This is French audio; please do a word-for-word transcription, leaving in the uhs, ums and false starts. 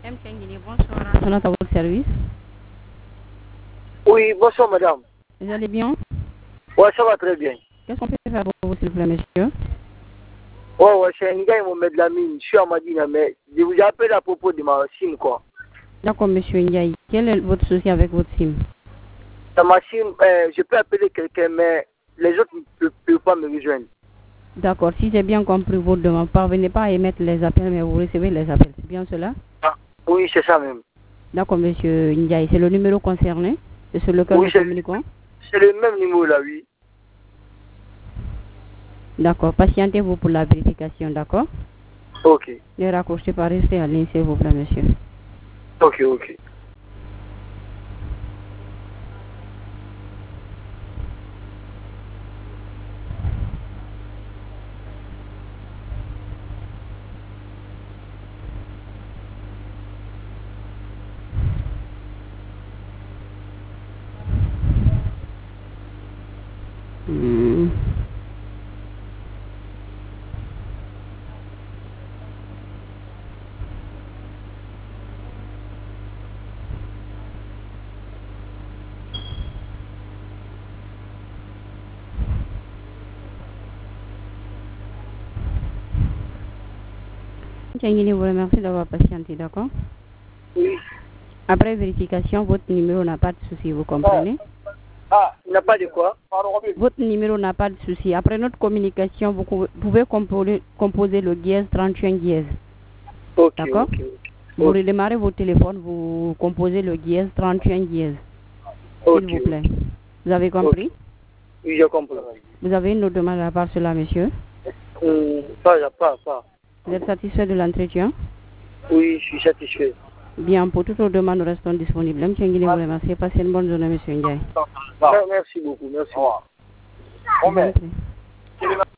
M. Nguini, bonsoir. On est à votre service. Oui, bonsoir madame. Vous allez bien? Oui, ça va très bien. Qu'est-ce qu'on peut faire pour vous, s'il vous plaît, monsieur? Oui, ouais, c'est un gars, il m'a mis de la mine. Je suis à Madina, mais je vous appelle à propos de ma SIM, quoi. D'accord, monsieur Ndiaye. Quel est votre souci avec votre SIM? Dans ma SIM, euh, je peux appeler quelqu'un, mais les autres ne peuvent pas me rejoindre. D'accord, si j'ai bien compris votre demande, parvenez pas à émettre les appels, mais vous recevez les appels. C'est bien cela? Ah, oui, c'est ça même. D'accord, monsieur Ndiaye. C'est le numéro concerné? C'est sur lequel Oui, nous c'est communiquons? c'est le même numéro là, oui. D'accord, patientez-vous pour la vérification, d'accord? Ok. Ne raccrochez pas, restez à ligne, s'il vous plaît, monsieur. Ok, ok. Hmm. Nguini vous remercie d'avoir patienté, d'accord? Oui. Après vérification, votre numéro n'a pas de souci, vous comprenez? Ah, il n'a pas de quoi? Votre numéro n'a pas de souci. Après notre communication, vous pouvez composer, composer le dièse trente et un dièse. Ok, d'accord? ok. Vous redémarrez votre téléphone, vous composez le dièse trente et un dièse. Ok. S'il vous plaît. Vous avez compris? Ok. Oui, je comprends. Vous avez une autre demande à part cela, monsieur? Hum, pas, pas, pas. Vous êtes satisfait de l'entretien? Oui, je suis satisfait. Bien, pour toutes nos demandes, nous restons disponibles. M. Nguini vous remercie. Passez une bonne journée, monsieur Ndiaye. Merci beaucoup, merci. Au revoir.